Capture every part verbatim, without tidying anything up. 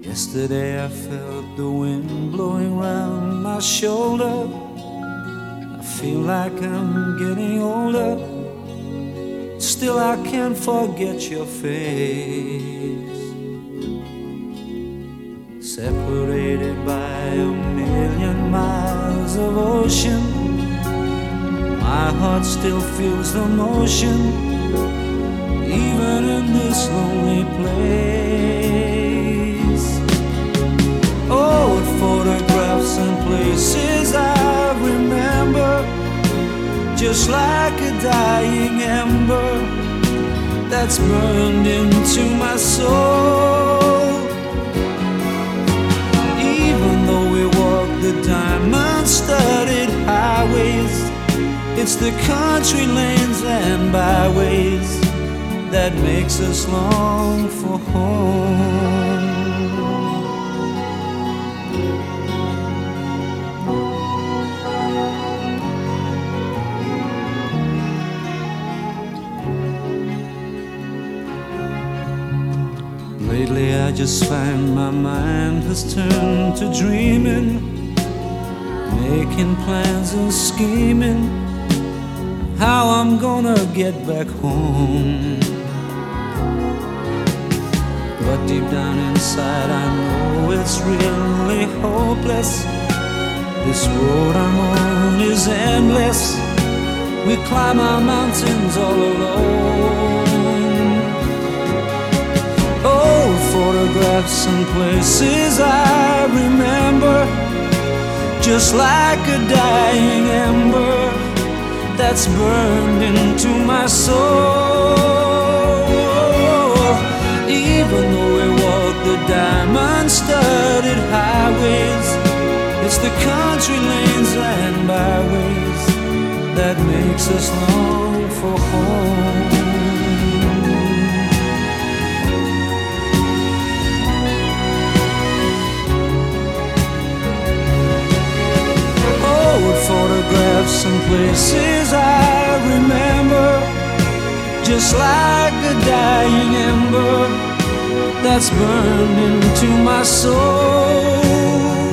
Yesterday I felt the wind blowing round my shoulder. I feel like I'm getting older. Still I can't forget your face. Separated by a million miles of ocean, my heart still feels the motion, even in this lonely place. Oh, what photographs and places I remember, just like a dying ember that's burned into my soul. Even though we walk the diamond-studded highways, it's the country lanes and byways that makes us long for home. Lately I just find my mind has turned to dreaming, making plans and scheming how I'm gonna get back home. But deep down inside I know it's really hopeless. This road I'm on is endless. We climb our mountains all alone. Old photographs and places I remember, just like a dying ember that's burned into my soul. Even though we walk the diamond-studded highways, it's the country lanes and byways that makes us long for home. Photographs and places I remember, just like a dying ember that's burned into my soul.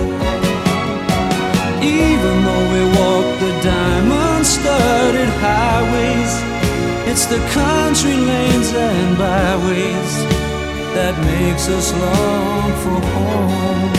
Even though we walk the diamond-studded highways, it's the country lanes and byways that makes us long for home.